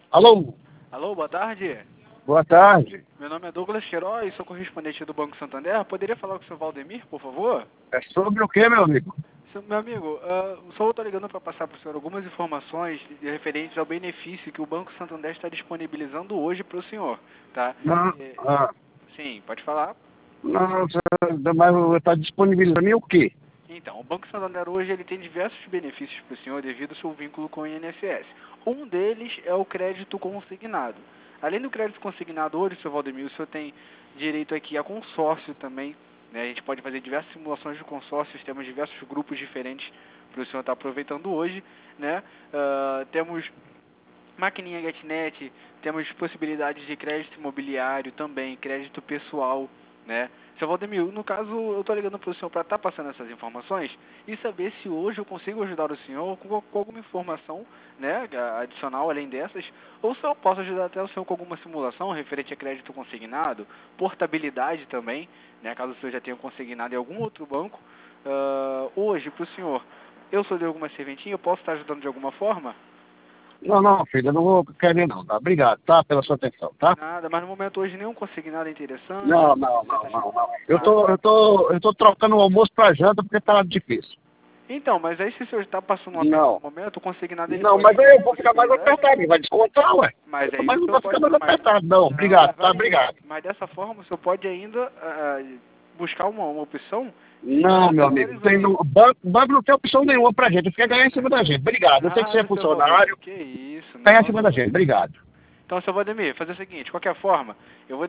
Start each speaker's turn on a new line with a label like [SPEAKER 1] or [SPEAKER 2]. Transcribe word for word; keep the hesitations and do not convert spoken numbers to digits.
[SPEAKER 1] Alô?
[SPEAKER 2] Alô, boa tarde.
[SPEAKER 1] Boa tarde.
[SPEAKER 2] Meu nome é Douglas Queiroz, sou correspondente do Banco Santander. Poderia falar com o senhor Valdemir, por favor?
[SPEAKER 1] É sobre o que, meu amigo?
[SPEAKER 2] Seu- Meu amigo, uh, só estou ligando para passar para o senhor algumas informações referentes ao benefício que o Banco Santander está disponibilizando hoje para o senhor, tá?
[SPEAKER 1] Não,
[SPEAKER 2] É,
[SPEAKER 1] ah,
[SPEAKER 2] sim, pode falar.
[SPEAKER 1] não, você- mas está disponibilizando mim o quê?
[SPEAKER 2] Então, o Banco Santander hoje ele tem diversos benefícios para o senhor devido ao seu vínculo com o I N S S. Um deles é o crédito consignado. Além do crédito consignado hoje, seu Valdemir, o senhor tem direito aqui a consórcio também, né? A gente pode fazer diversas simulações de consórcios, temos diversos grupos diferentes para o senhor estar aproveitando hoje, né? Ah, temos maquininha GetNet, temos possibilidades de crédito imobiliário também, crédito pessoal, né? Seu Valdemir, no caso, eu estou ligando para o senhor para estar passando essas informações e saber se hoje eu consigo ajudar o senhor com, com alguma informação, né, adicional além dessas, ou se eu posso ajudar até o senhor com alguma simulação referente a crédito consignado, portabilidade também, né, caso o senhor já tenha consignado em algum outro banco. Ah, hoje, para o senhor, eu sou de alguma serventia, eu posso estar ajudando de alguma forma?
[SPEAKER 1] Não, não, filho, eu não vou querer não, tá? Obrigado, tá? Pela sua atenção, tá?
[SPEAKER 2] Nada, mas no momento hoje nenhum consignado é interessante.
[SPEAKER 1] Não, não, não, não, não. Eu
[SPEAKER 2] Ah,
[SPEAKER 1] tô, eu tô, eu tô trocando o almoço pra janta porque tá difícil.
[SPEAKER 2] então, mas aí se o senhor está passando um aperto
[SPEAKER 1] Não.
[SPEAKER 2] no momento, o consignado ele
[SPEAKER 1] Não,
[SPEAKER 2] pode
[SPEAKER 1] mas
[SPEAKER 2] ter
[SPEAKER 1] aí eu vou ficar mais
[SPEAKER 2] possibilidade,
[SPEAKER 1] apertado, vai descontar, ué.
[SPEAKER 2] mas aí
[SPEAKER 1] Mas
[SPEAKER 2] o
[SPEAKER 1] não
[SPEAKER 2] senhor
[SPEAKER 1] vai ficar
[SPEAKER 2] pode.
[SPEAKER 1] mais
[SPEAKER 2] Mas,
[SPEAKER 1] apertado, não.
[SPEAKER 2] não,
[SPEAKER 1] Obrigado,
[SPEAKER 2] mas
[SPEAKER 1] tá?
[SPEAKER 2] olha aí,
[SPEAKER 1] Obrigado.
[SPEAKER 2] mas dessa forma o senhor pode ainda ah, buscar uma, uma opção de
[SPEAKER 1] Não,
[SPEAKER 2] estar
[SPEAKER 1] meu amigo, tem
[SPEAKER 2] regularizando.
[SPEAKER 1] no, banco, banco não tem opção nenhuma pra gente, fica ganhar em cima da gente. Obrigado, eu sei que você é
[SPEAKER 2] Nada, seu Valdemir,
[SPEAKER 1] funcionário,
[SPEAKER 2] que isso,
[SPEAKER 1] ganhar em
[SPEAKER 2] não,
[SPEAKER 1] cima
[SPEAKER 2] seu
[SPEAKER 1] da gente,
[SPEAKER 2] Valdemir.
[SPEAKER 1] obrigado.
[SPEAKER 2] Então, seu Valdemir, fazer o seguinte, de qualquer forma, eu vou